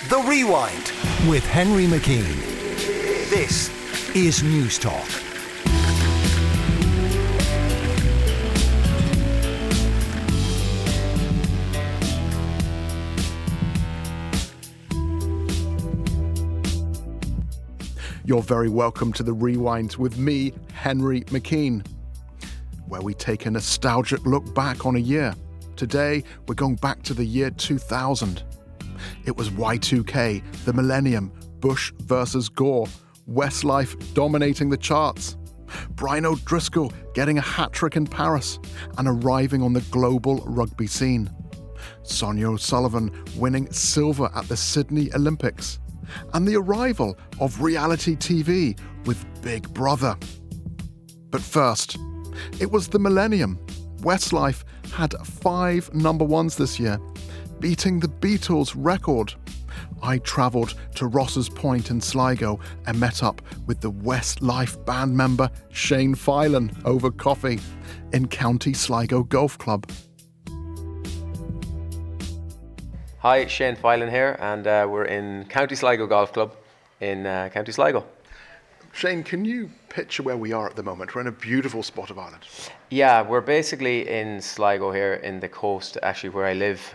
The Rewind with Henry McKean. This is News Talk. You're very welcome to The Rewind with me, Henry McKean, where we take a nostalgic look back on a year. Today, we're going back to the year 2000. It was Y2K, the millennium, Bush versus Gore, Westlife dominating the charts, Brian O'Driscoll getting a hat-trick in Paris and arriving on the global rugby scene, Sonia O'Sullivan winning silver at the Sydney Olympics, and the arrival of reality TV with Big Brother. But first, it was the millennium. Westlife had 5 number ones this year, beating the Beatles' record. I travelled to Ross's Point in Sligo and met up with the Westlife band member Shane Filan over coffee in County Sligo Golf Club. Hi, Shane Filan here, and we're in County Sligo Golf Club in County Sligo. Shane, can you picture where we are at the moment? We're in a beautiful spot of Ireland. Yeah, we're basically in Sligo here in the coast, actually where I live.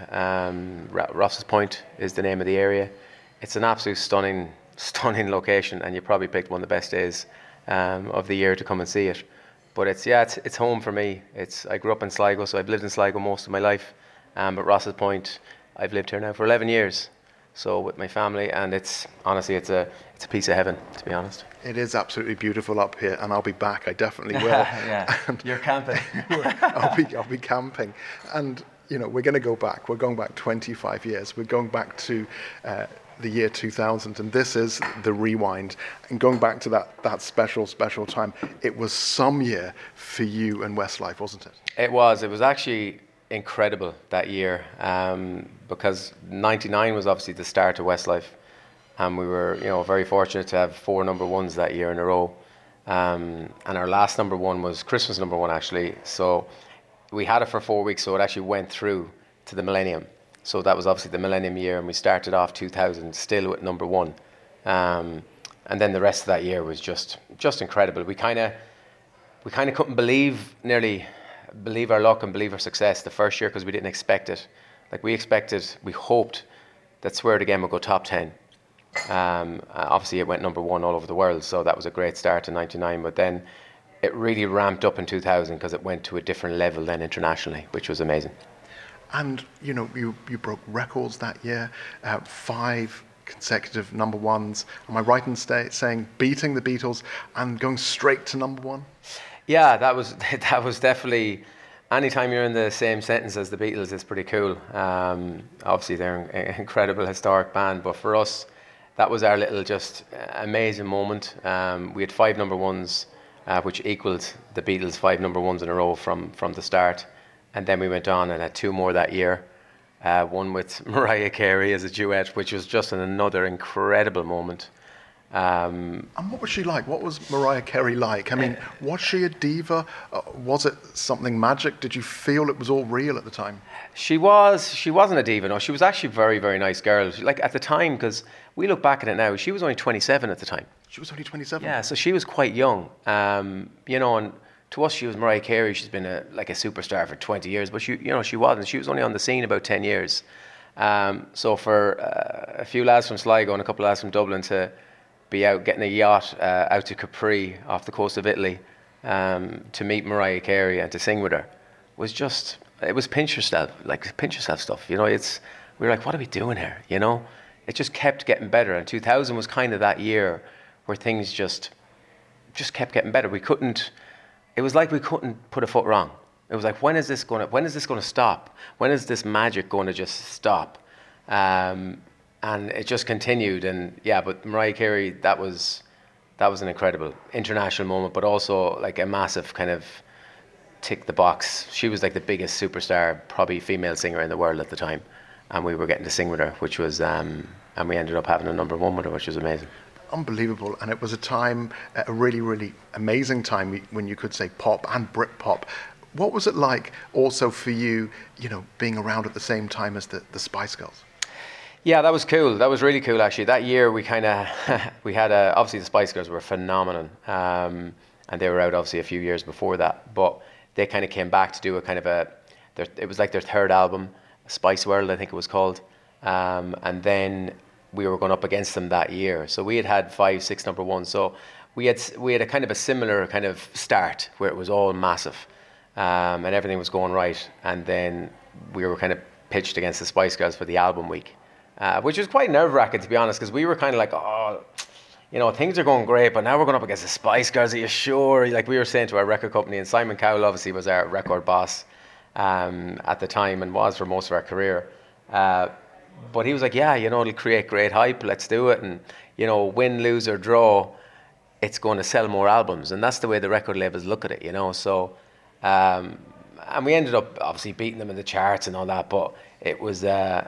Ross's Point is the name of the area. It's an absolute stunning location, and you probably picked one of the best days of the year to come and see it. But it's home for me. I grew up in Sligo, so I've lived in Sligo most of my life. But Ross's Point, I've lived here now for 11 years. So with my family, and it's a piece of heaven, to be honest. It is absolutely beautiful up here, and I'll be back. I definitely will. Yeah, you're camping. I'll be camping, and we're going to go back. We're going back 25 years. We're going back to the year 2000, and this is the Rewind. And going back to that special time, it was some year for you and Westlife, wasn't it? It was. It was actually incredible that year, because 99 was obviously the start of Westlife, and we were very fortunate to have 4 number ones that year in a row, and our last number one was Christmas number one, actually. So we had it for 4 weeks, so it actually went through to the millennium. So that was obviously the millennium year, and we started off 2000 still with number one, and then the rest of that year was just incredible. We kind of couldn't believe our luck and believe our success the first year, because we didn't expect it. We hoped that Swear It Again would go top 10. Obviously it went number one all over the world, so that was a great start in 99, but then it really ramped up in 2000 because it went to a different level then internationally, which was amazing. And you broke records that year, 5 consecutive number ones. Am I right in saying beating the Beatles and going straight to number one? Yeah, that was definitely. Anytime you're in the same sentence as the Beatles, it's pretty cool. Obviously, they're an incredible historic band, but for us, that was our little just amazing moment. We had 5 number ones, which equaled the Beatles' 5 number ones in a row from the start, and then we went on and had 2 more that year. One with Mariah Carey as a duet, which was just another incredible moment. And what was she like? What was Mariah Carey like? I mean, was she a diva? Was it something magic? Did you feel it was all real at the time? She wasn't a diva, no. She was actually a very, very nice girl. Like at the time, because we look back at it now, she was only 27 at the time. She was only 27? Yeah, so she was quite young. And to us, she was Mariah Carey. She's been a superstar for 20 years, but she wasn't. She was only on the scene about 10 years. So for a few lads from Sligo and a couple of lads from Dublin to be out getting a yacht out to Capri off the coast of Italy to meet Mariah Carey and to sing with her it was pinch yourself stuff. We were like, what are we doing here? It just kept getting better, and 2000 was kind of that year where things just kept getting better. It was like we couldn't put a foot wrong. It was like, when is this going to stop? When is this magic going to just stop? And it just continued, and but Mariah Carey, that was an incredible international moment, but also like a massive kind of tick the box. She was like the biggest superstar, probably female singer in the world at the time, and we were getting to sing with her, which was, and we ended up having a number one with her, which was amazing. Unbelievable, and it was a time, a really, really amazing time when you could say pop and Britpop. What was it like also for you, being around at the same time as the Spice Girls? Yeah, that was cool. That was really cool, actually. That year, we kind of we had obviously the Spice Girls were phenomenal, and they were out obviously a few years before that. But they kind of came back to do a kind of it was like their third album, Spice World, I think it was called, and then we were going up against them that year. So we had 5, 6 number ones. So we had a kind of a similar kind of start where it was all massive, and everything was going right, and then we were kind of pitched against the Spice Girls for the album week. Which was quite nerve-wracking, to be honest, because we were kind of like, oh, you know, things are going great, but now we're going up against the Spice Girls. Are you sure? Like we were saying to our record company, and Simon Cowell obviously was our record boss at the time and was for most of our career. But he was like, yeah, you know, it'll create great hype. Let's do it. And, you know, win, lose or draw, it's going to sell more albums. And that's the way the record labels look at it, you know. So, and we ended up obviously beating them in the charts and all that, but it was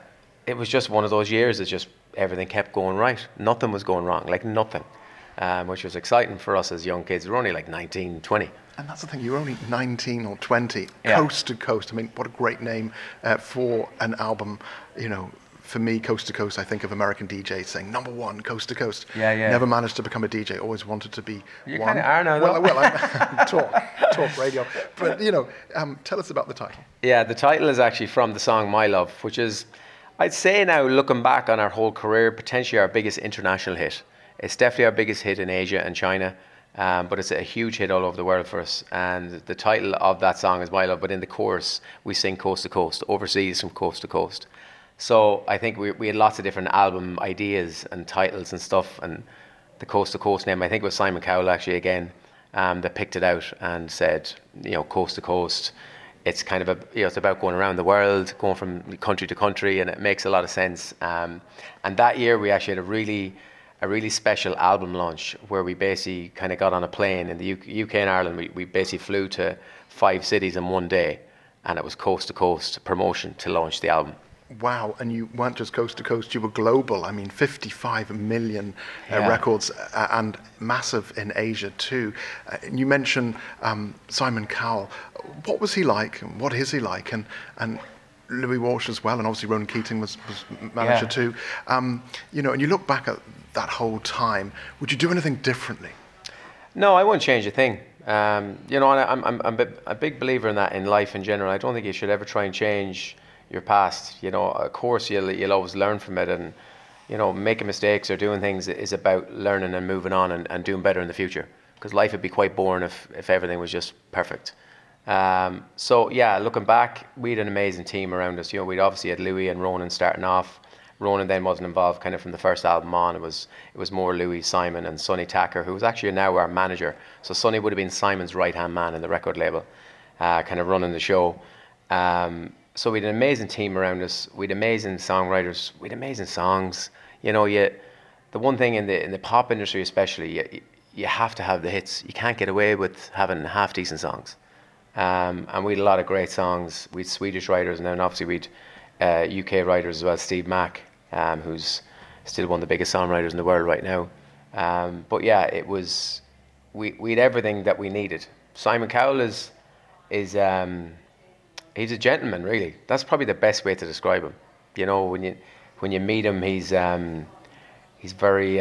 just one of those years. It's just everything kept going right. Nothing was going wrong, like nothing, which was exciting for us as young kids. We were only like 19, 20. And that's the thing, you were only 19 or 20, Yeah. Coast to Coast. I mean, what a great name for an album. You know, for me, Coast to Coast, I think of American DJs saying, number one, Coast to Coast. Yeah, yeah. Never managed to become a DJ, always wanted to be You one. kind of are now, though. Well, I'm talk radio. But, you know, tell us about the title. Yeah, the title is actually from the song My Love, which is, I'd say now, looking back on our whole career, potentially our biggest international hit. It's definitely our biggest hit in Asia and China, but it's a huge hit all over the world for us. And the title of that song is My Love, but in the chorus, we sing Coast to Coast, overseas from coast to coast. So I think we had lots of different album ideas and titles and stuff, and the Coast to Coast name, I think it was Simon Cowell actually again, that picked it out and said, you know, Coast to Coast. It's kind of it's about going around the world, going from country to country, and it makes a lot of sense. And that year we actually had a really special album launch where we basically kind of got on a plane in the UK and Ireland. We basically flew to 5 cities in one day, and it was Coast to Coast promotion to launch the album. Wow, and you weren't just coast to coast, you were global. I mean, 55 million Yeah. records and massive in Asia too. And you mentioned Simon Cowell. What was he like? And what is he like? And Louis Walsh as well, and obviously Ronan Keating was manager too. You know, and you look back at that whole time, would you do anything differently? No, I wouldn't change a thing. You know, and I'm a big believer in that in life in general. I don't think you should ever try and change your past. You know, of course you'll always learn from it, and you know, making mistakes or doing things is about learning and moving on and doing better in the future, because life would be quite boring if everything was just perfect. So yeah, looking back, we had an amazing team around us. You know, we'd obviously had Louis and Ronan starting off. Ronan then wasn't involved kind of from the first album on. It was more Louis, Simon and Sonny Tacker, who was actually now our manager. So Sonny would have been Simon's right hand man in the record label, kind of running the show. So we had an amazing team around us. We had amazing songwriters. We had amazing songs. You know, the one thing in the pop industry especially, you have to have the hits. You can't get away with having half decent songs. And we had a lot of great songs. We had Swedish writers, and then obviously we'd UK writers as well. Steve Mack, who's still one of the biggest songwriters in the world right now. But yeah, it was we had everything that we needed. Simon Cowell is he's a gentleman, really. That's probably the best way to describe him. You know, when you meet him, he's very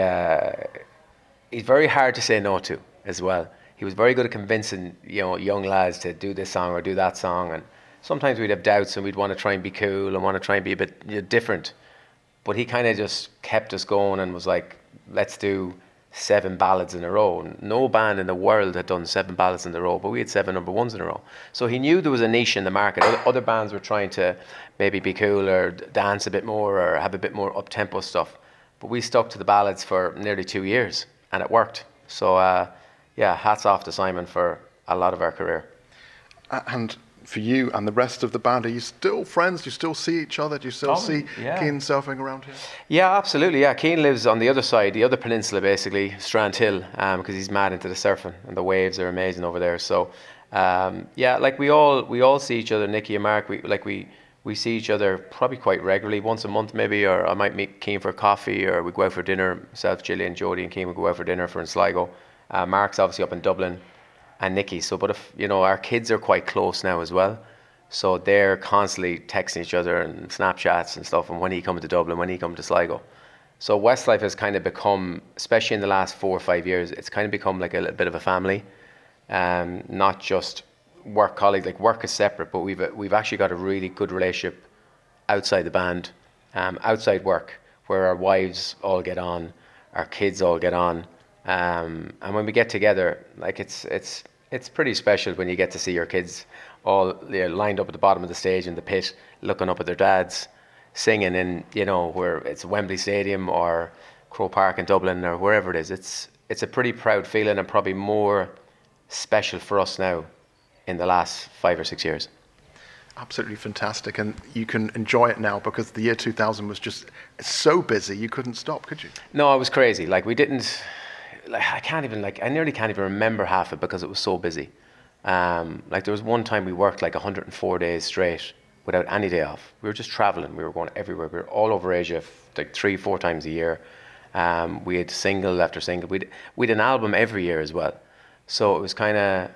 hard to say no to as well. He was very good at convincing, you know, young lads to do this song or do that song, and sometimes we'd have doubts and we'd want to try and be cool and want to try and be a bit different. But he kind of just kept us going and was like, let's do 7 ballads in a row. No band in the world had done 7 ballads in a row, but we had 7 number ones in a row. So he knew there was a niche in the market. Other bands were trying to maybe be cool or dance a bit more or have a bit more up-tempo stuff. But we stuck to the ballads for nearly 2 years, and it worked. So, yeah, hats off to Simon for a lot of our career. And for you and the rest of the band, are you still friends? Do you still see each other? Do you still see Keane surfing around here? Yeah, absolutely. Yeah, Keane lives on the other side, the other peninsula basically, Strand Hill, because he's mad into the surfing and the waves are amazing over there. So, yeah, like we all see each other. Nicky and Mark, we see each other probably quite regularly, once a month maybe, or I might meet Keane for coffee, or we go out for dinner. Myself, Gillian, Jodie, and Keane would go out for dinner in Sligo. Mark's obviously up in Dublin, and Nicky. So, but if you know, our kids are quite close now as well. So they're constantly texting each other and Snapchats and stuff, and when he come to Dublin, when he come to Sligo. So Westlife has kind of become, especially in the last 4 or 5 years, it's kind of become like a little bit of a family. Not just work colleagues, like work is separate, but we've actually got a really good relationship outside the band, outside work, where our wives all get on, our kids all get on, and when we get together, like it's pretty special when you get to see your kids all lined up at the bottom of the stage in the pit, looking up at their dads, singing in, where it's Wembley Stadium or Croke Park in Dublin or wherever it is. It's a pretty proud feeling, and probably more special for us now in the last 5 or 6 years. Absolutely fantastic, and you can enjoy it now because the year 2000 was just so busy you couldn't stop, could you? No, it was crazy. Like we didn't. Like I nearly can't even remember half it because it was so busy. Like there was one time we worked like 104 days straight without any day off. We were just traveling. We were going everywhere. We were all over Asia like 3-4 times a year. We had single after single. We'd an album every year as well. So it was kind of,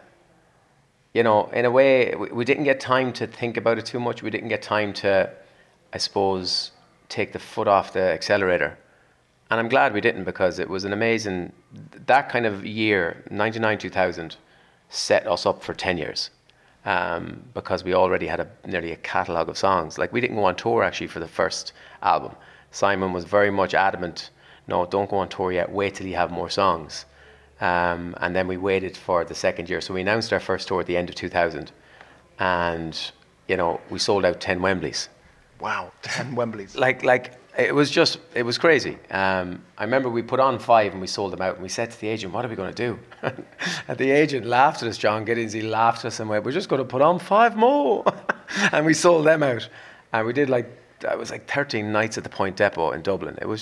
in a way, we didn't get time to think about it too much. We didn't get time to, I suppose, take the foot off the accelerator. And I'm glad we didn't, because it was an amazing, that kind of year, 99, 2000, set us up for 10 years. Because we already had nearly a catalogue of songs. Like we didn't go on tour actually for the first album. Simon was very much adamant, no, don't go on tour yet, wait till you have more songs. And then we waited for the second year. So we announced our first tour at the end of 2000. And, we sold out 10 Wembleys. Wow, 10 Wembleys. Like it was crazy. I remember we put on 5 and we sold them out. And we said to the agent, what are we going to do? And the agent laughed at us, John Giddins. He laughed at us and went, we're just going to put on 5 more. And we sold them out. And we did it was like 13 nights at the Point Depot in Dublin. It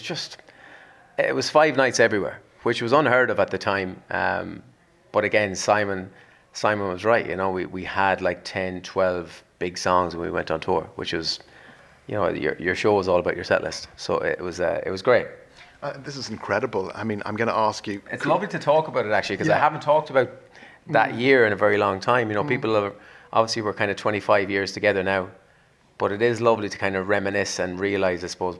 was 5 nights everywhere, which was unheard of at the time. But again, Simon was right. We had like 10, 12 big songs when we went on tour, which was, your show was all about your set list. So it was great. This is incredible. I mean, I'm going to ask you. It's lovely to talk about it actually, because I haven't talked about that year in a very long time. People are, obviously we're kind of 25 years together now, but it is lovely to kind of reminisce and realise, I suppose,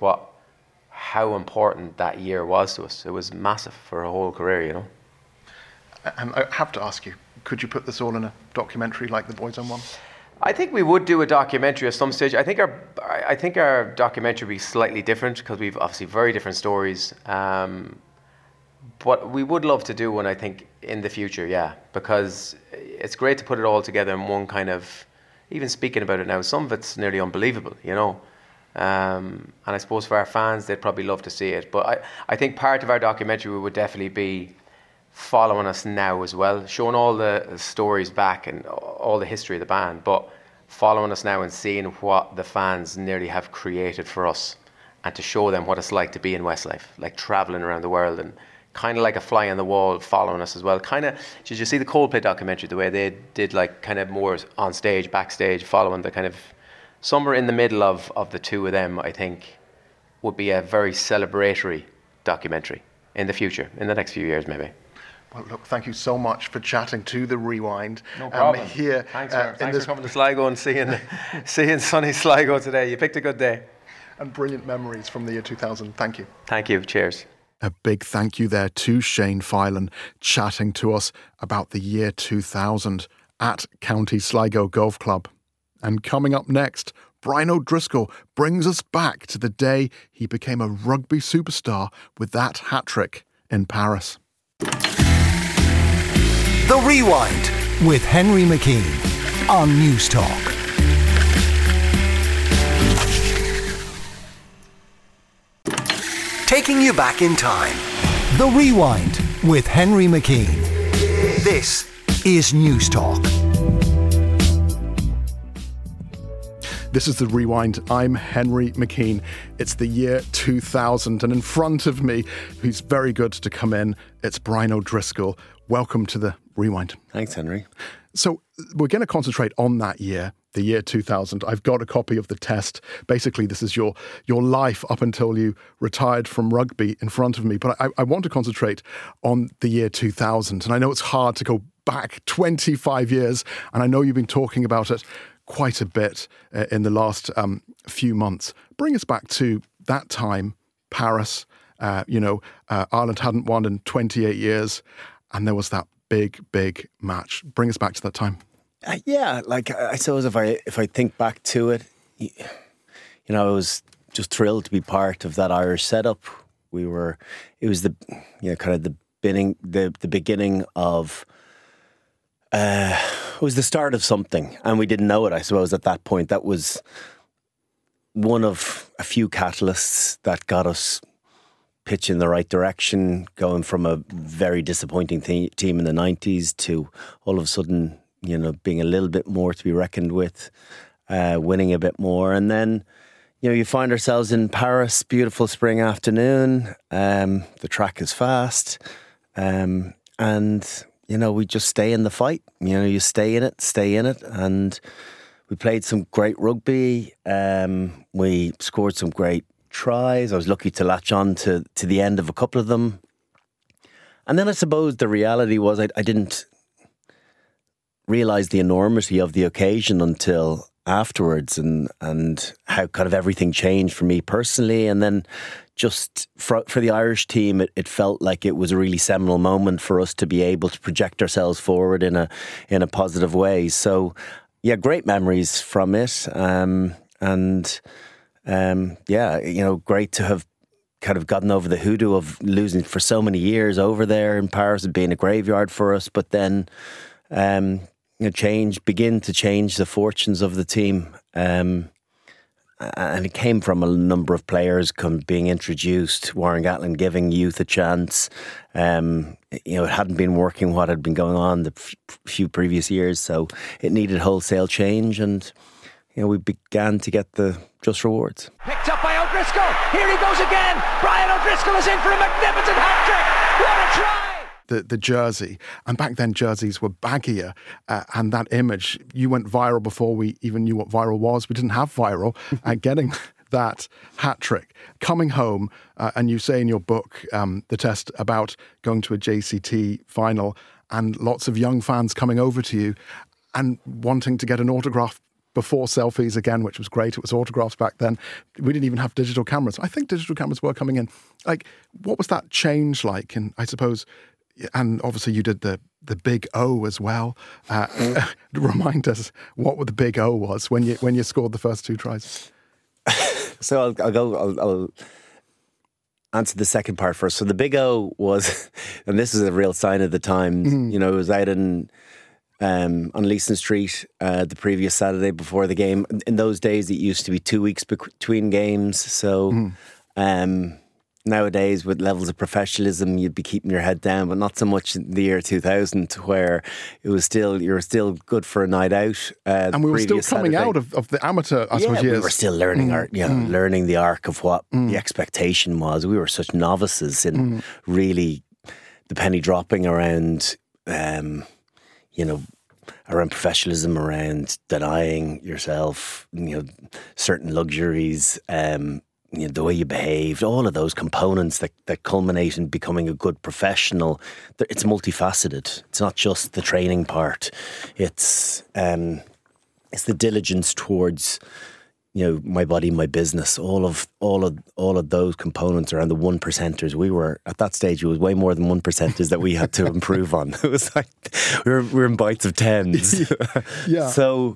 how important that year was to us. It was massive for a whole career, And I have to ask you, could you put this all in a documentary like the Boyzone one? I think we would do a documentary at some stage. I think our documentary would be slightly different because we've obviously very different stories. But we would love to do one, I think, in the future, yeah, because it's great to put it all together in one kind of, even speaking about it now, some of it's nearly unbelievable, And I suppose for our fans, they'd probably love to see it. But I think part of our documentary would definitely be following us now as well, showing all the stories back and all the history of the band, but following us now and seeing what the fans nearly have created for us, and to show them what it's like to be in Westlife, like travelling around the world and kind of like a fly on the wall following us as well. Kind of, did you see the Coldplay documentary, the way they did like kind of more on stage, backstage, following the kind of, somewhere in the middle of the two of them, I think, would be a very celebratory documentary in the future, in the next few years maybe. Well, look, thank you so much for chatting to The Rewind. No problem. Here, thanks for coming to Sligo and seeing sunny Sligo today. You picked a good day. And brilliant memories from the year 2000. Thank you. Thank you. Cheers. A big thank you there to Shane Filan, chatting to us about the year 2000 at County Sligo Golf Club. And coming up next, Brian O'Driscoll brings us back to the day he became a rugby superstar with that hat-trick in Paris. The Rewind with Henry McKean on News Talk. Taking you back in time. The Rewind with Henry McKean. This is News Talk. This is The Rewind. I'm Henry McKean. It's the year 2000, and in front of me, who's very good to come in, it's Brian O'Driscoll. Welcome to The Rewind. Thanks, Henry. So we're going to concentrate on that year, the year 2000. I've got a copy of the test. Basically, this is your life up until you retired from rugby in front of me. But I want to concentrate on the year 2000. And I know it's hard to go back 25 years, and I know you've been talking about it quite a bit in the last few months. Bring us back to that time, Paris. Ireland hadn't won in 28 years, and there was that big match. Bring us back to that time. I suppose if I think back to it, I was just thrilled to be part of that Irish setup. It was the kind of the beginning of. It was the start of something, and we didn't know it, I suppose, at that point. That was one of a few catalysts that got us pitch in the right direction, going from a very disappointing team in the 90s to all of a sudden, being a little bit more to be reckoned with, winning a bit more. And then, you find ourselves in Paris, beautiful spring afternoon. The track is fast. And we just stay in the fight. You stay in it. And we played some great rugby. We scored some great tries. I was lucky to latch on to the end of a couple of them. And then I suppose the reality was I didn't realise the enormity of the occasion until afterwards, and how kind of everything changed for me personally. And then just for the Irish team, it felt like it was a really seminal moment for us to be able to project ourselves forward in a positive way. So great memories from it. Great to have kind of gotten over the hoodoo of losing for so many years over there in Paris, being a graveyard for us, but then begin to change the fortunes of the team. And it came from a number of players being introduced, Warren Gatland giving youth a chance. It hadn't been working what had been going on the few previous years, so it needed wholesale change, and we began to get the just rewards. Picked up by O'Driscoll. Here he goes again. Brian O'Driscoll is in for a magnificent hat-trick. What a try! The jersey, and back then jerseys were baggier, and that image, you went viral before we even knew what viral was. We didn't have viral. Getting that hat-trick, coming home, and you say in your book, The Test, about going to a JCT final and lots of young fans coming over to you and wanting to get an autograph before selfies again, which was great. It was autographs back then. We didn't even have digital cameras. I think digital cameras were coming in. Like, what was that change like? And I suppose, and obviously you did the big O as well. Remind us what the big O was when you scored the first two tries. So I'll answer the second part first. So the big O was, and this is a real sign of the times. It was out on Leeson Street the previous Saturday before the game. In those days, it used to be 2 weeks between games. So nowadays, with levels of professionalism, you'd be keeping your head down, but not so much in the year 2000, where you were still good for a night out. And we were still coming Saturday. out of the amateur, I suppose, years. We were still learning learning the arc of what the expectation was. We were such novices in really the penny dropping around. Around professionalism, around denying yourself, certain luxuries, the way you behaved, all of those components that culminate in becoming a good professional. It's multifaceted. It's not just the training part. It's the diligence towards, my body, my business, all of those components around the 1%ers. We were at that stage. It was way more than 1%ers that we had to improve on. It was like we were in bites of tens. Yeah. So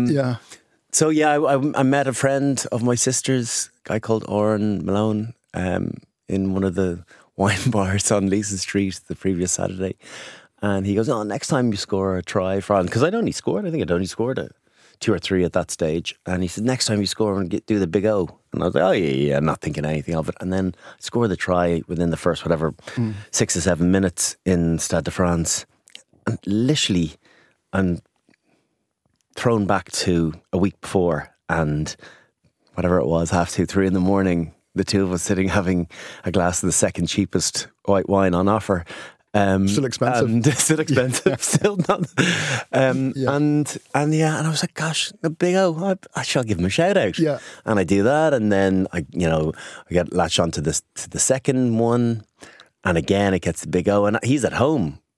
I met a friend of my sister's, a guy called Oren Malone, in one of the wine bars on Leeson Street the previous Saturday, and he goes, "Oh, next time you score a try, Fran," because I think I'd only scored 2 or 3 at that stage. And he said, "Next time you score, and do the big O." And I was like, "Oh yeah, I'm not thinking anything of it." And then I scored the try within the first 6 or 7 minutes in Stade de France, and literally, I'm thrown back to a week before, and whatever it was, 2:30, 3 in the morning, the two of us sitting having a glass of the second cheapest white wine on offer. Still expensive. Still expensive. Still not. And I was like, gosh, the big O, I shall give him a shout out. Yeah. And I do that, and then I get latched onto the second one, and again it gets the big O, and he's at home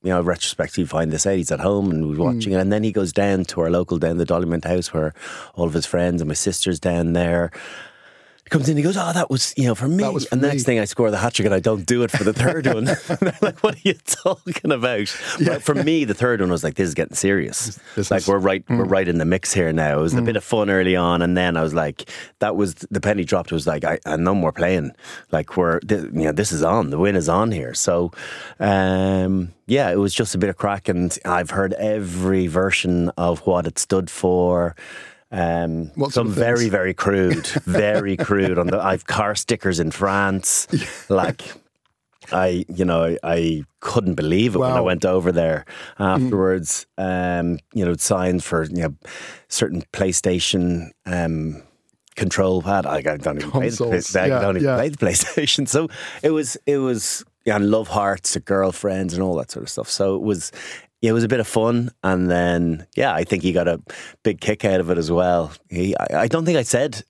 retrospectively find this out. He's at home and we're watching it. And then he goes down to our local, down the Dollymount house where all of his friends and my sister's down there. He comes in, he goes, that was, for me. And the next thing I score the hat trick and I don't do it for the third one. And they're like, what are you talking about? But for me, the third one was like, this is getting serious. We're right in the mix here now. It was a bit of fun early on. And then I was like, that was, the penny dropped. It was like, I no more playing. Like this is on, the win is on here. So, it was just a bit of crack. And I've heard every version of what it stood for. Some very, very crude, very crude. I've car stickers in France. Like, I couldn't believe it when I went over there afterwards. Signed for certain PlayStation control pad. I don't even play the PlayStation. So it was and love hearts to girlfriends and all that sort of stuff. So it was a bit of fun, and then I think he got a big kick out of it as well. I don't think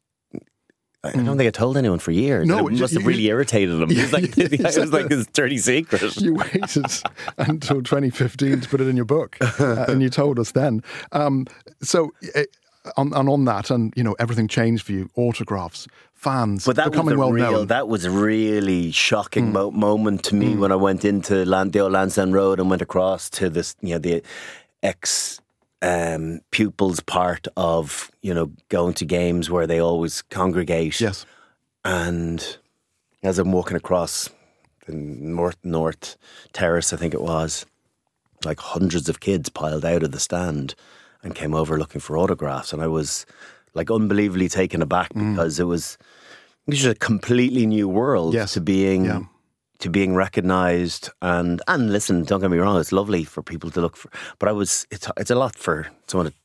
I told anyone for years. No, it must have really irritated him. It was like his dirty secret. You waited until 2015 to put it in your book, and you told us then. On that, and everything changed for you. Autographs, fans, but that becoming well known. That was a really shocking moment to me when I went into the old Lansdowne Road and went across to this, the ex pupils part of going to games where they always congregate. Yes, and as I'm walking across the North Terrace, I think it was, like hundreds of kids piled out of the stand and came over looking for autographs, and I was like unbelievably taken aback because it was just a completely new world to being recognised and listen, don't get me wrong, it's lovely for people to look for, but it's a lot for someone at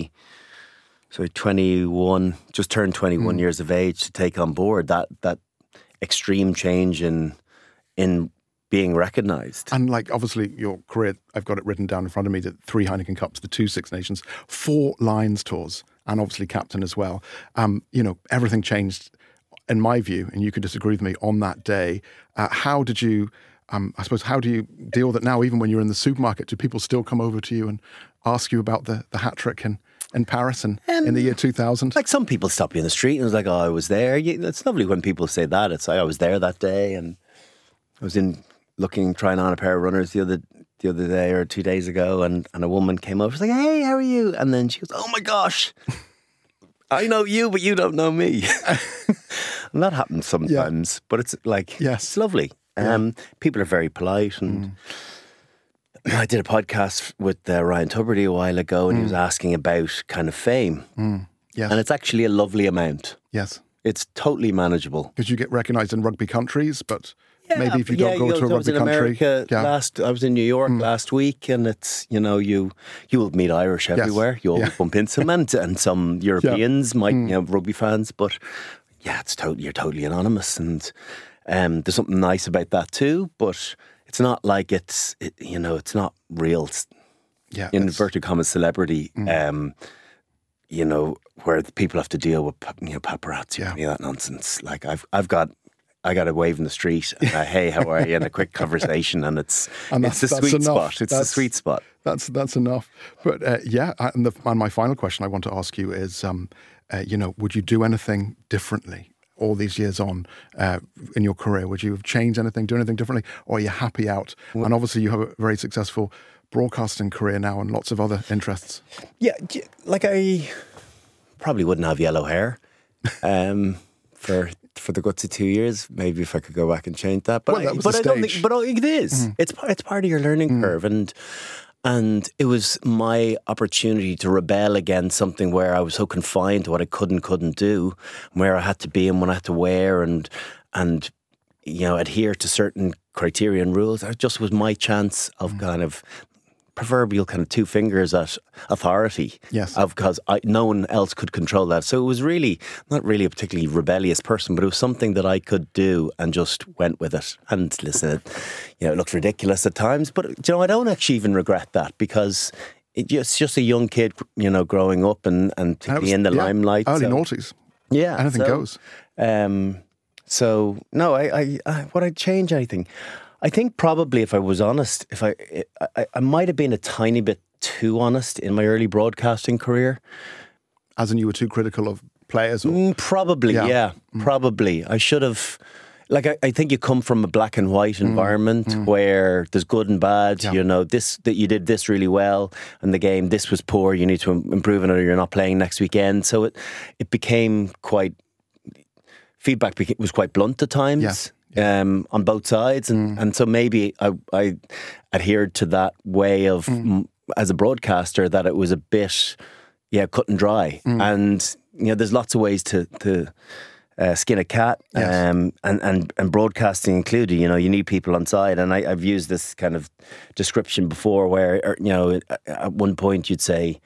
21, just turned 21 years of age to take on board that extreme change in being recognised. And like, obviously your career, I've got it written down in front of me, the 3 Heineken Cups, the 2 Six Nations, 4 Lions tours, and obviously captain as well. Everything changed in my view, and you could disagree with me, on that day. How did you, how do you deal with it now, even when you're in the supermarket? Do people still come over to you and ask you about the hat trick in Paris and in the year 2000? Like, some people stop you in the street and it was like, I was there. It's lovely when people say that. It's like, I was there that day, and I was trying on a pair of runners the other day or 2 days ago, and a woman came over. She's like, hey, how are you? And then she goes, oh my gosh, I know you, but you don't know me. And that happens sometimes, but it's like, it's lovely. People are very polite, and I did a podcast with Ryan Tubridy a while ago, and he was asking about kind of fame. Yes. And it's actually a lovely amount. Yes. It's totally manageable. Because you get recognised in rugby countries, but maybe if you don't go to a rugby country. I was in New York last week, and it's, you will meet Irish everywhere. Yes. You always bump into them, and some Europeans might, rugby fans, but you're totally anonymous, and there's something nice about that too, but it's not like it's not real, inverted commas, celebrity, where the people have to deal with, paparazzi, that nonsense. Like, I got a wave in the street, and hey, how are you? And a quick conversation, and it's the sweet spot. It's the sweet spot. That's enough. But and my final question I want to ask you is, would you do anything differently all these years on in your career? Would you have changed anything, do anything differently, or are you happy out? And obviously, you have a very successful broadcasting career now and lots of other interests. Yeah, like, I probably wouldn't have yellow hair. For the guts of 2 years, maybe if I could go back and change that. But I don't think. But it is. It's part of your learning curve, and it was my opportunity to rebel against something where I was so confined to what I couldn't do, where I had to be and what I had to wear, and adhere to certain criteria and rules. It just was my chance of kind of proverbial kind of 2 fingers at authority. Yes. Because no one else could control that. So it was really, not really a particularly rebellious person, but it was something that I could do and just went with it. And listen, it looked ridiculous at times, but I don't actually even regret that, because it's just a young kid, growing up and to be in the limelight. Early noughties. Yeah. Anything goes. So no, would I change anything? I think probably, if I was honest, I might have been a tiny bit too honest in my early broadcasting career. As in, you were too critical of players? Or? Probably, yeah. Probably. I should have... Like, I think you come from a black and white environment where there's good and bad. Yeah. You know, that you did this really well, and the game, this was poor, you need to improve on it, or you're not playing next weekend. So it became quite... Feedback was quite blunt at times. Yeah. On both sides, and so maybe I adhered to that way of as a broadcaster, that it was a bit cut and dry, and there's lots of ways to skin a cat, yes. and broadcasting included. You need people on side, and I've used this kind of description before, where at one point you'd say,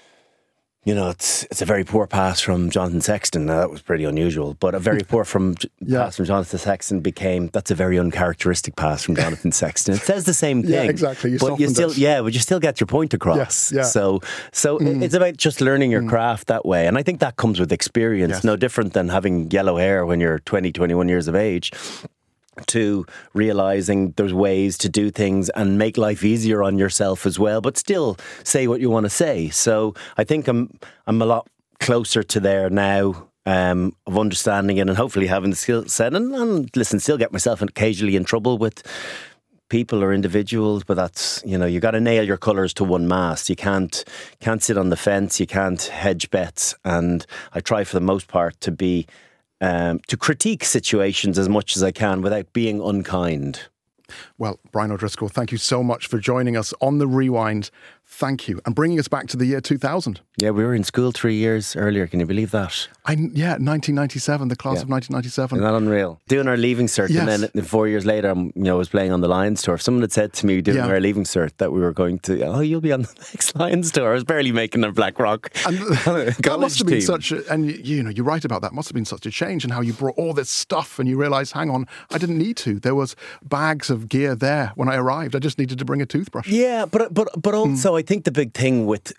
it's a very poor pass from Jonathan Sexton. Now, that was pretty unusual, but a very poor pass from Jonathan Sexton became, that's a very uncharacteristic pass from Jonathan Sexton. It says the same thing. Yeah, exactly. But you still get your point across. Yes, yeah. So it's about just learning your craft that way. And I think that comes with experience, yes. No different than having yellow hair when you're 20, 21 years of age, to realising there's ways to do things and make life easier on yourself as well, but still say what you want to say. So I think I'm a lot closer to there now, of understanding it and hopefully having the skill set. And listen, still get myself occasionally in trouble with people or individuals, but that's, you got to nail your colours to one mast. You can't sit on the fence, you can't hedge bets. And I try for the most part to be to critique situations as much as I can without being unkind. Well, Brian O'Driscoll, thank you so much for joining us on The Rewind. Thank you. And bringing us back to the year 2000. Yeah, we were in school 3 years earlier. Can you believe that? 1997, the class of 1997. Isn't that unreal? Doing our leaving cert, yes. And then 4 years later, I was playing on the Lions tour. If someone had said to me doing our leaving cert that we were going to, you'll be on the next Lions tour. I was barely making a Blackrock. And that must have been such a, and you write about that, must have been such a change in how you brought all this stuff and you realise, hang on, I didn't need to. There was bags of gear there when I arrived. I just needed to bring a toothbrush. Yeah, but also I think the big thing with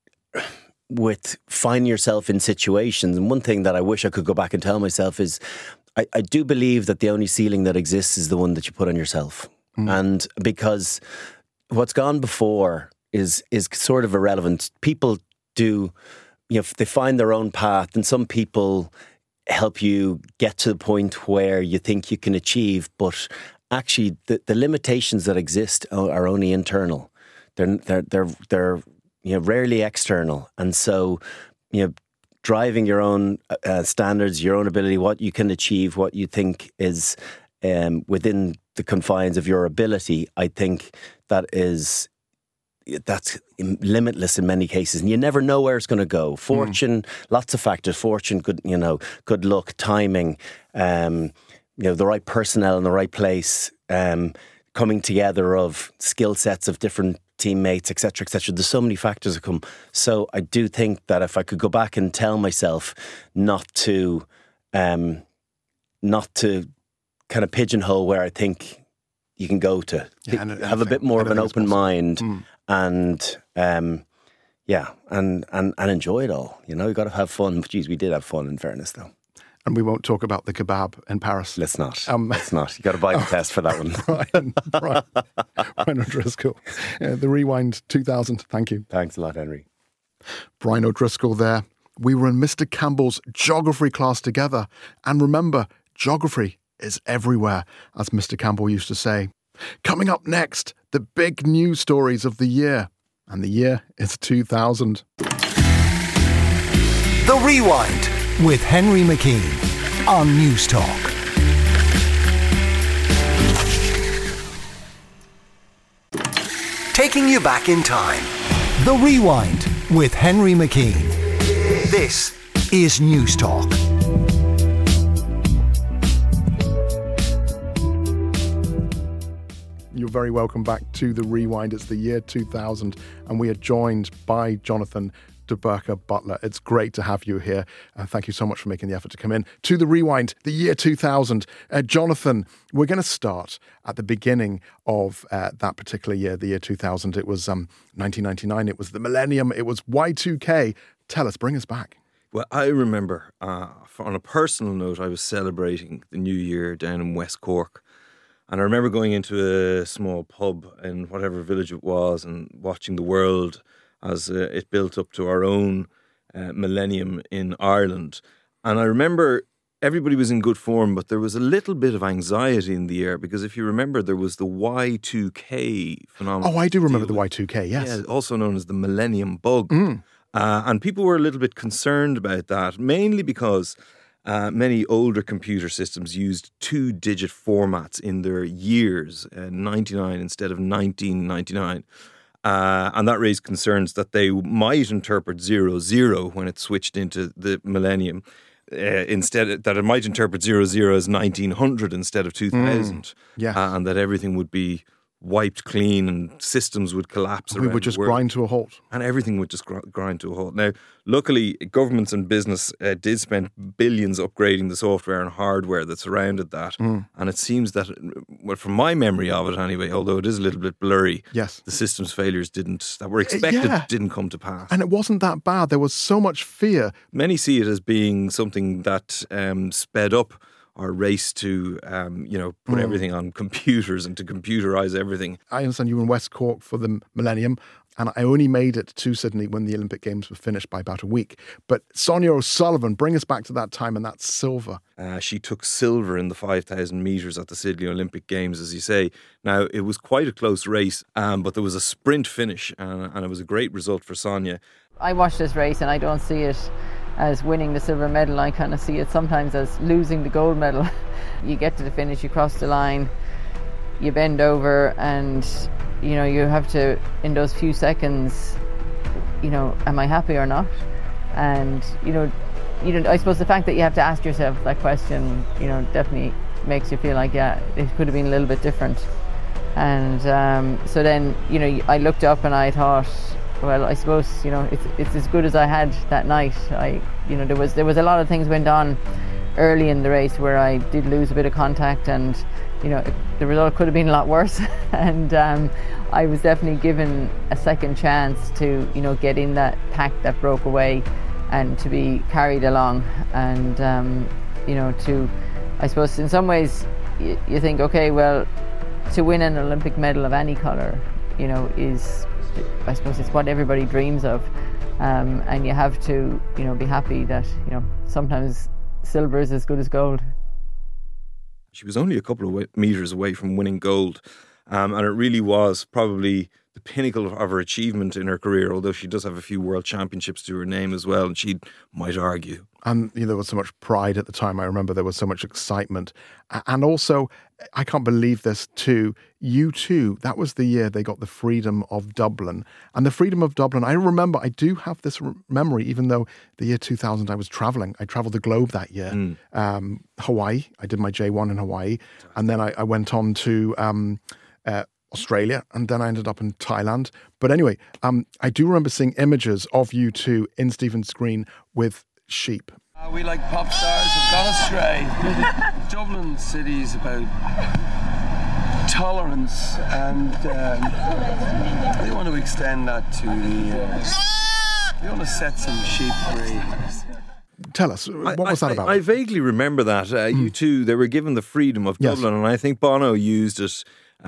finding yourself in situations, and one thing that I wish I could go back and tell myself is I do believe that the only ceiling that exists is the one that you put on yourself. And because what's gone before is sort of irrelevant. People do, they find their own path, and some people help you get to the point where you think you can achieve, but actually the limitations that exist are only internal. They're rarely external, and so driving your own standards, your own ability, what you can achieve, what you think is within the confines of your ability. I think that's limitless in many cases, and you never know where it's going to go. Fortune, lots of factors. Fortune, good luck, timing, the right personnel in the right place, coming together of skill sets of different teammates, etc., etc. There's so many factors that come. So I do think that if I could go back and tell myself not to kind of pigeonhole where I think you can go to, have a bit more of an open mind, and enjoy it all. You've got to have fun. Geez, we did have fun, in fairness, though. And we won't talk about the kebab in Paris. Let's not. Let's not. You got to buy the test for that one. Brian O'Driscoll. The Rewind 2000. Thank you. Thanks a lot, Henry. Brian O'Driscoll there. We were in Mr. Campbell's geography class together. And remember, geography is everywhere, as Mr. Campbell used to say. Coming up next, the big news stories of the year. And the year is 2000. The Rewind with Henry McKean on News Talk. Taking you back in time. The Rewind with Henry McKean. This is News Talk. You're very welcome back to The Rewind. It's the year 2000 and we are joined by Jonathan de Burger-Butler. It's great to have you here. Thank you so much for making the effort to come in to The Rewind, the year 2000. Jonathan, we're going to start at the beginning of that particular year, the year 2000. It was 1999. It was the millennium. It was Y2K. Tell us, bring us back. Well, I remember, on a personal note, I was celebrating the new year down in West Cork. And I remember going into a small pub in whatever village it was and watching the world as it built up to our own millennium in Ireland. And I remember everybody was in good form, but there was a little bit of anxiety in the air because if you remember, there was the Y2K phenomenon. Oh, I do remember the Y2K, yes. Yeah, also known as the Millennium Bug. And people were a little bit concerned about that, mainly because many older computer systems used 2-digit formats in their years, 99 instead of 1999. And that raised concerns that they might interpret 00 when it switched into the millennium. Instead, that it might interpret 00 as 1900 instead of 2000. Yes. And that everything would be wiped clean and systems would collapse around We would just the world. grind to a halt. And everything would just grind to a halt. Now, luckily, governments and business did spend billions upgrading the software and hardware that surrounded that. And it seems that, well, from my memory of it anyway, although it is a little bit blurry, Yes. the systems failures that were expected didn't come to pass. And it wasn't that bad. There was so much fear. Many see it as being something that sped up our race to, put everything on computers and to computerize everything. I understand you were in West Cork for the millennium, and I only made it to Sydney when the Olympic Games were finished by about a week. But Sonia O'Sullivan, bring us back to that time and that silver. She took silver in the 5,000 metres at the Sydney Olympic Games, as you say. Now, it was quite a close race, but there was a sprint finish, and it was a great result for Sonia. I watched this race and I don't see it as winning the silver medal. I kind of see it sometimes as losing the gold medal. You get to the finish, you cross the line, you bend over, and you have to, in those few seconds, am I happy or not? And I suppose the fact that you have to ask yourself that question, definitely makes you feel like, yeah, it could have been a little bit different. And so then, I looked up and I thought, well, I suppose it's as good as I had that night. There was a lot of things went on early in the race where I did lose a bit of contact, and the result could have been a lot worse. And I was definitely given a second chance to get in that pack that broke away and to be carried along. And I suppose in some ways you think, okay, well, to win an Olympic medal of any colour, is, I suppose it's what everybody dreams of, and you have to, be happy that, sometimes silver is as good as gold. She was only a couple of metres away from winning gold, and it really was probably the pinnacle of her achievement in her career, although she does have a few world championships to her name as well, and she might argue. And there was so much pride at the time. I remember there was so much excitement. And also, I can't believe this too, U2, that was the year they got the Freedom of Dublin. And the Freedom of Dublin, I remember, I do have this memory, even though the year 2000 I was travelling. I travelled the globe that year. Hawaii, I did my J1 in Hawaii. And then I went on to Australia, and then I ended up in Thailand. But anyway, I do remember seeing images of U2 in Stephen's Green with sheep. We like pop stars have gone astray. Dublin City is about tolerance, and they want to extend that to they want to set some sheep free. Tell us, what was that about? I vaguely remember that. U2, they were given the Freedom of Dublin, and I think Bono used it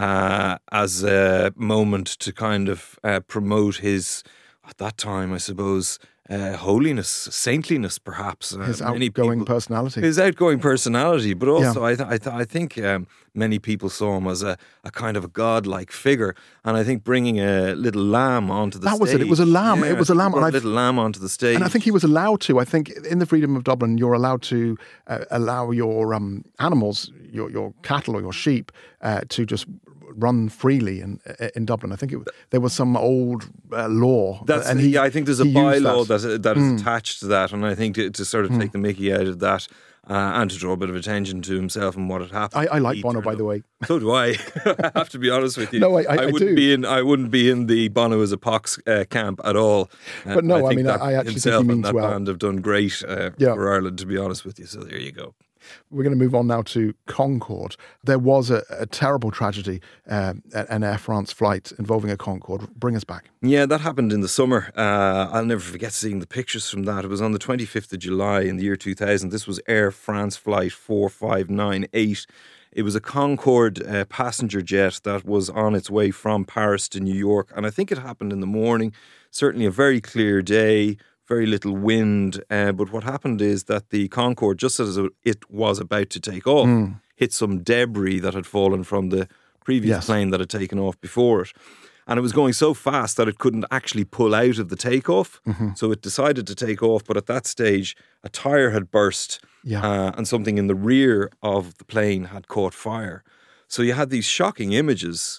as a moment to kind of promote his, at that time, I suppose, holiness, saintliness, perhaps. His outgoing personality. His outgoing personality, but also I think many people saw him as a kind of a godlike figure, and I think bringing a little lamb onto the stage. That was it. It was a lamb. It was a lamb. And a little lamb onto the stage. And I think he was allowed to. I think in the Freedom of Dublin, you're allowed to allow your animals, your cattle or your sheep, to just run freely in Dublin. I think there was some old law. I think there's a bylaw that is attached to that, and I think to sort of take the mickey out of that and to draw a bit of attention to himself and what had happened. I like Bono, by the way. So do I. I have to be honest with you. No, I wouldn't I wouldn't be in the Bono as a pox camp at all. But no, I actually think he means that well. band have done great for Ireland, to be honest with you. So there you go. We're going to move on now to Concorde. There was a terrible tragedy, an Air France flight involving a Concorde. Bring us back. Yeah, that happened in the summer. I'll never forget seeing the pictures from that. It was on the 25th of July in the year 2000. This was Air France flight 4598. It was a Concorde passenger jet that was on its way from Paris to New York. And I think it happened in the morning, certainly a very clear day, very little wind. But what happened is that the Concorde, just as it was about to take off, hit some debris that had fallen from the previous plane that had taken off before it. And it was going so fast that it couldn't actually pull out of the takeoff. So it decided to take off. But at that stage, a tyre had burst and something in the rear of the plane had caught fire. So you had these shocking images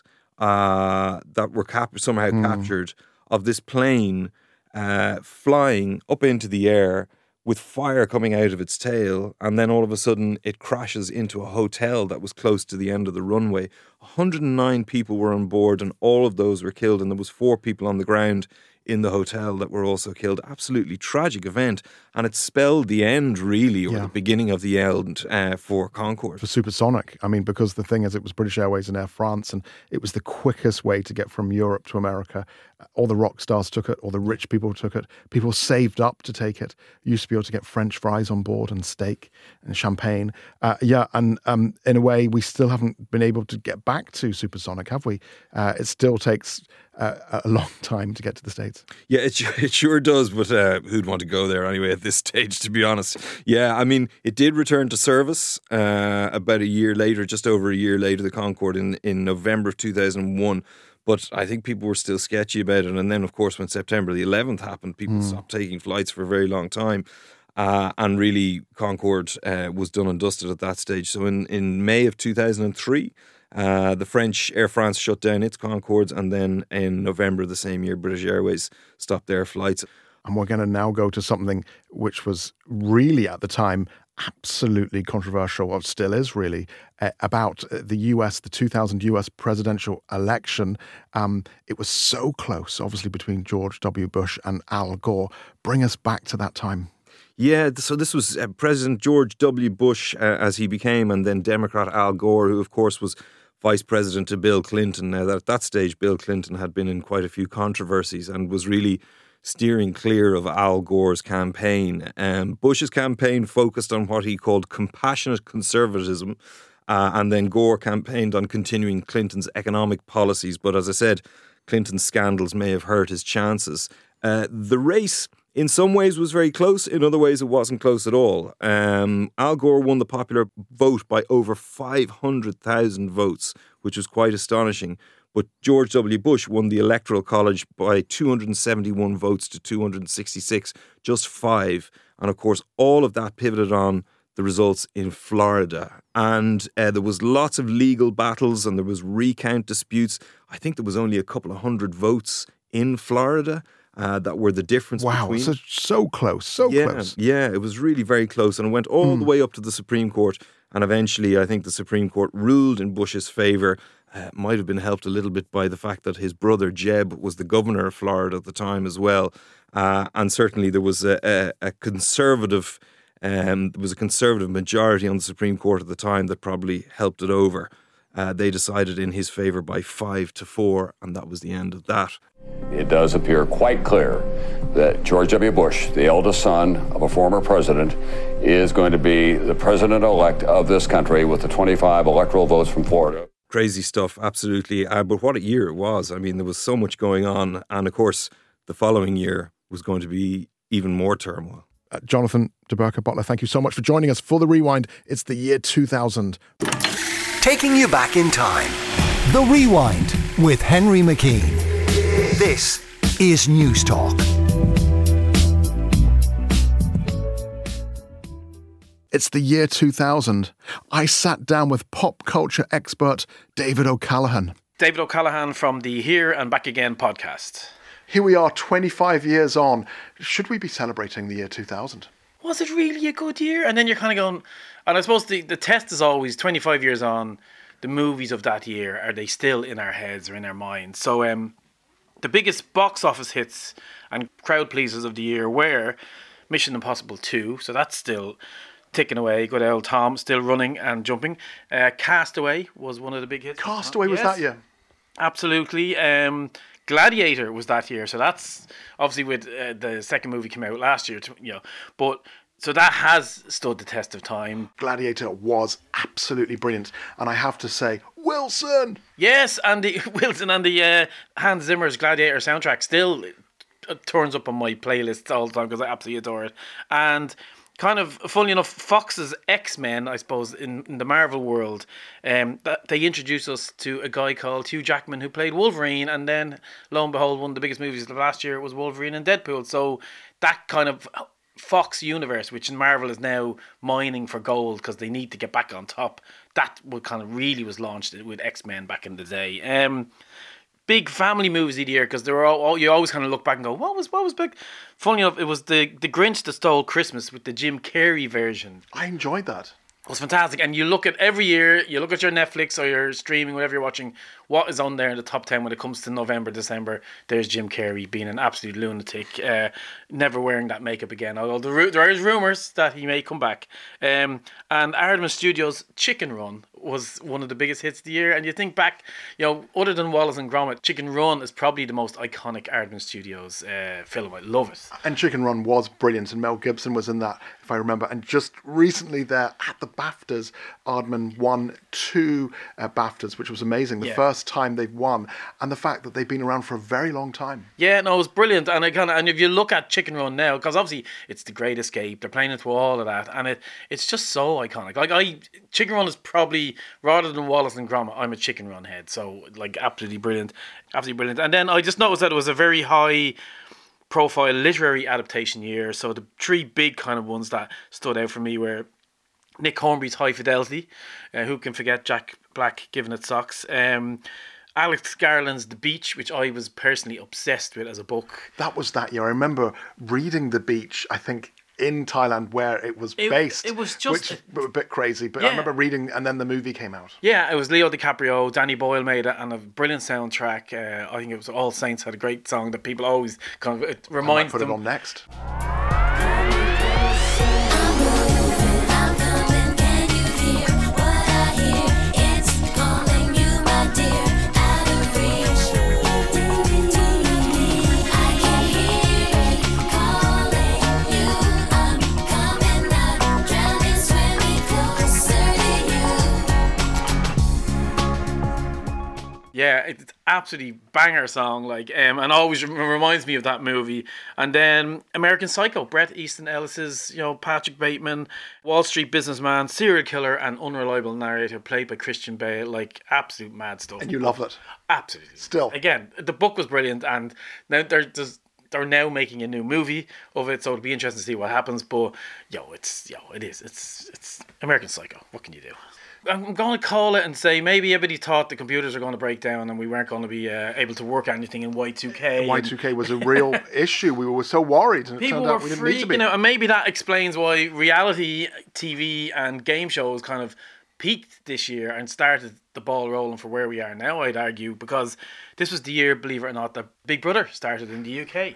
that were somehow captured of this plane flying up into the air with fire coming out of its tail, and then all of a sudden it crashes into a hotel that was close to the end of the runway. 109 people were on board, and all of those were killed, and there was 4 people on the ground in the hotel that were also killed. Absolutely tragic event, and it spelled the end, really, or the beginning of the end for Concorde. For supersonic. I mean, because the thing is, it was British Airways and Air France, and it was the quickest way to get from Europe to America. All the rock stars took it, all the rich people took it. People saved up to take it. You used to be able to get French fries on board and steak and champagne. And in a way, we still haven't been able to get back to supersonic, have we? It still takes a long time to get to the States. Yeah, it sure does, but who'd want to go there anyway at this stage, to be honest? Yeah, I mean, it did return to service about a year later, just over a year later, the Concorde in November of 2001. But I think people were still sketchy about it. And then, of course, when September the 11th happened, people stopped taking flights for a very long time. And really, Concorde was done and dusted at that stage. So in May of 2003, the French Air France shut down its Concordes. And then in November of the same year, British Airways stopped their flights. And we're going to now go to something which was really, at the time, absolutely controversial, or still is really, about the US, the 2000 US presidential election. It was so close, obviously, between George W. Bush and Al Gore. Bring us back to that time. Yeah, so this was President George W. Bush as he became, and then Democrat Al Gore, who, of course, was vice president to Bill Clinton. Now, at that stage, Bill Clinton had been in quite a few controversies and was really steering clear of Al Gore's campaign. Bush's campaign focused on what he called compassionate conservatism, and then Gore campaigned on continuing Clinton's economic policies. But as I said, Clinton's scandals may have hurt his chances. The race, in some ways, was very close. In other ways, it wasn't close at all. Al Gore won the popular vote by over 500,000 votes, which was quite astonishing. But George W. Bush won the Electoral College by 271 votes to 266, just 5. And of course, all of that pivoted on the results in Florida. And there was lots of legal battles and there was recount disputes. I think there was only a couple of hundred votes in Florida that were the difference between. Wow, so close, close. Yeah, it was really very close. And it went all the way up to the Supreme Court. And eventually, I think the Supreme Court ruled in Bush's favour. Might have been helped a little bit by the fact that his brother Jeb was the governor of Florida at the time as well, and certainly there was a conservative majority on the Supreme Court at the time that probably helped it over. They decided in his favour by 5-4, and that was the end of that. It does appear quite clear that George W. Bush, the eldest son of a former president, is going to be the president-elect of this country with the 25 electoral votes from Florida. Crazy stuff, absolutely. But what a year it was. I mean, there was so much going on. And of course, the following year was going to be even more turmoil. Jonathan de Burger-Butler, thank you so much for joining us for The Rewind. It's the year 2000. Taking you back in time. The Rewind with Henry McKean. This is News Talk. It's the year 2000. I sat down with pop culture expert David O'Callaghan. David O'Callaghan from the Here and Back Again podcast. Here we are 25 years on. Should we be celebrating the year 2000? Was it really a good year? And then you're kind of going, and I suppose the test is always 25 years on, the movies of that year, are they still in our heads or in our minds? So the biggest box office hits and crowd pleasers of the year were Mission Impossible 2, so that's still ticking away. Good old Tom, still running and jumping. Castaway was one of the big hits. Castaway was that year? Absolutely. Gladiator was that year, so that's obviously with the second movie came out last year. But So that has stood the test of time. Gladiator was absolutely brilliant. And I have to say, Wilson! Yes, and the Wilson and the Hans Zimmer's Gladiator soundtrack still turns up on my playlists all the time because I absolutely adore it. And kind of, funny enough, Fox's X-Men, I suppose, in the Marvel world, that they introduced us to a guy called Hugh Jackman who played Wolverine, and then, lo and behold, one of the biggest movies of last year was Wolverine and Deadpool. So that kind of Fox universe, which in Marvel is now mining for gold because they need to get back on top, that would kind of really was launched with X-Men back in the day. Big family movies of the year because they were all you always kind of look back and go, what was big? Funny enough, it was the Grinch That Stole Christmas with the Jim Carrey version. I enjoyed that. It was fantastic. And you look at every year, you look at your Netflix or your streaming, whatever you're watching, what is on there in the top 10 when it comes to November, December. There's Jim Carrey being an absolute lunatic, never wearing that makeup again. Although there is rumours that he may come back. And Aardman Studios' Chicken Run was one of the biggest hits of the year. And you think back, other than Wallace and Gromit, Chicken Run is probably the most iconic Aardman Studios film. I love it. And Chicken Run was brilliant, and Mel Gibson was in that, if I remember. And just recently there at the BAFTAs, Aardman won 2 BAFTAs, which was amazing. The first time they've won, and the fact that they've been around for a very long time. Yeah, no, it was brilliant. And and if you look at Chicken Run now, because obviously it's The Great Escape, they're playing into all of that, and it's just so iconic. Like Chicken Run is probably, rather than Wallace and Gromit, I'm a Chicken Run head. So like absolutely brilliant. And then I just noticed that it was a very high profile literary adaptation year. So the 3 big kind of ones that stood out for me were Nick Hornby's High Fidelity, who can forget Jack Black giving it socks. Alex Garland's The Beach, which I was personally obsessed with as a book. That was that year. I remember reading The Beach, I think, in Thailand where it was based. It was just... Which was a bit crazy, but yeah. I remember reading, and then the movie came out. Yeah, it was Leo DiCaprio, Danny Boyle made it, and a brilliant soundtrack. I think it was All Saints had a great song that people always kind of... It reminds them... I might put it on next. Yeah, it's absolutely banger song, and always reminds me of that movie. And then American Psycho, Bret Easton Ellis's, Patrick Bateman, Wall Street businessman, serial killer, and unreliable narrator played by Christian Bale, absolute mad stuff. And you love it. Absolutely. Still. Again, the book was brilliant, and now they're now making a new movie of it, so it'll be interesting to see what happens. But it's American Psycho. What can you do? I'm going to call it and say maybe everybody thought the computers are going to break down and we weren't going to be able to work anything in Y2K. Y2K was a real issue. We were so worried. And people were freaking out. And maybe that explains why reality TV and game shows kind of peaked this year and started the ball rolling for where we are now, I'd argue, because this was the year, believe it or not, that Big Brother started in the UK.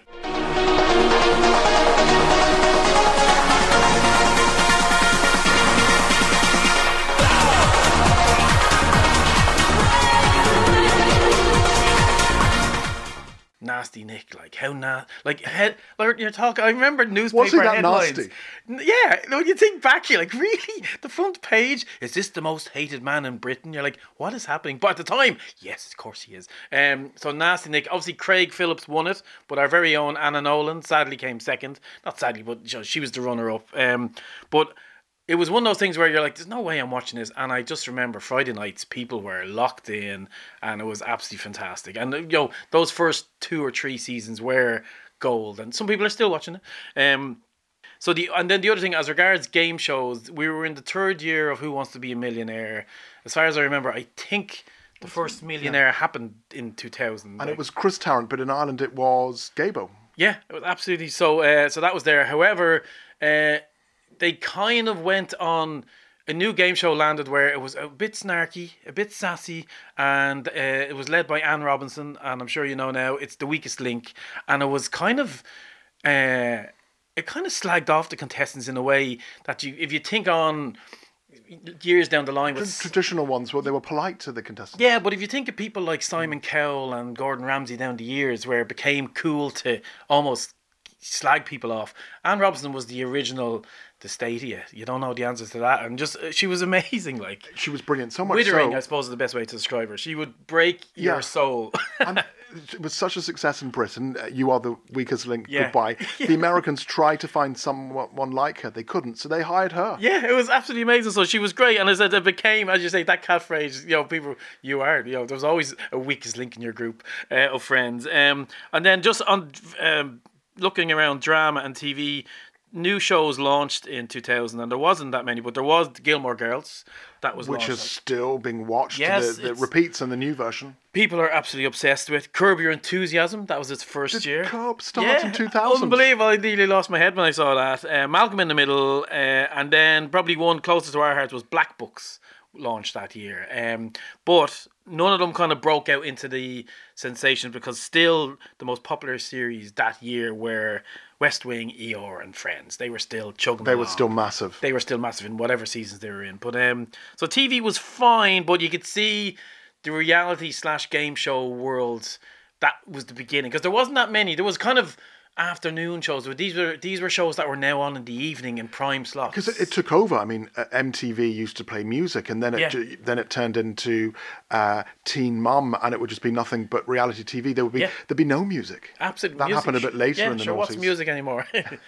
Nasty Nick, you're talking. I remember newspaper headlines. Nasty? Yeah, when you think back, you're like, really? The front page, is this the most hated man in Britain? You're like, what is happening? But at the time, yes, of course he is. So Nasty Nick, obviously Craig Phillips won it, but our very own Anna Nolan sadly came second. Not sadly, but she was the runner-up. But it was one of those things where you're like, there's no way I'm watching this. And I just remember Friday nights, people were locked in and it was absolutely fantastic. And, those first 2 or 3 seasons were gold. And some people are still watching it. And then the other thing, as regards game shows, we were in the 3rd year of Who Wants to Be a Millionaire. As far as I remember, I think the first Millionaire happened in 2000. And it was Chris Tarrant, but in Ireland it was Gabo. Yeah, it was absolutely. So that was there. However... they kind of went on a new game show landed where it was a bit snarky, a bit sassy, and it was led by Anne Robinson, and I'm sure you know now it's The Weakest Link, and it was kind of it kind of slagged off the contestants in a way that if you think on years down the line with traditional ones, they were polite to the contestants. Yeah, but if you think of people like Simon Cowell and Gordon Ramsay down the years, where it became cool to almost slag people off. Anne Robinson was the original The Stadia. You don't know the answers to that, and just she was amazing. Like, she was brilliant. So much withering, so, I suppose, is the best way to describe her. She would break your soul. And it was such a success in Britain. You are the weakest link. Yeah. Goodbye. The Americans tried to find someone like her. They couldn't, so they hired her. Yeah, it was absolutely amazing. So she was great, and as it became, as you say, that catchphrase. People, there was always a weakest link in your group of friends. And then just on looking around drama and TV. New shows launched in 2000, and there wasn't that many, but there was Gilmore Girls that was which launched. is still being watched. Yes, the repeats and the new version. People are absolutely obsessed with Curb Your Enthusiasm. That was its first year. Curb start in 2000. Unbelievable! I nearly lost my head when I saw that. Malcolm in the Middle, and then probably one closest to our hearts was Black Books, launched that year. But none of them kind of broke out into the sensation, because still the most popular series that year were West Wing, ER, and Friends. They were still chugging They along. were still massive. They were still massive in whatever seasons they were in. But so TV was fine, but you could see the reality / game show world. That was the beginning, because there wasn't that many. There was kind of afternoon shows, but these were shows that were now on in the evening in prime slots. Because it took over. I mean, MTV used to play music, and then it turned into Teen Mum, and it would just be nothing but reality TV. There'd be no music. Absolutely, that happened a bit later in the noughties. What's music anymore?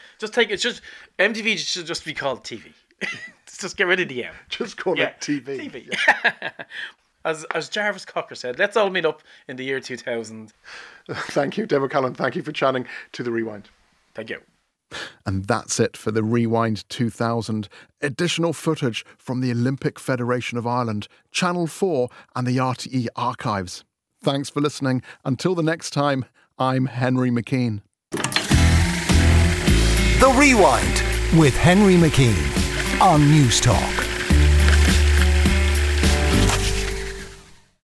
MTV should just be called TV. Just get rid of the M. Just call it TV. TV. Yeah. As Jarvis Cocker said, let's all meet up in the year 2000. Thank you, Dave O'Callaghan. Thank you for chatting to The Rewind. Thank you. And that's it for The Rewind 2000. Additional footage from the Olympic Federation of Ireland, Channel 4 and the RTE archives. Thanks for listening. Until the next time, I'm Henry McKean. The Rewind with Henry McKean on News Talk.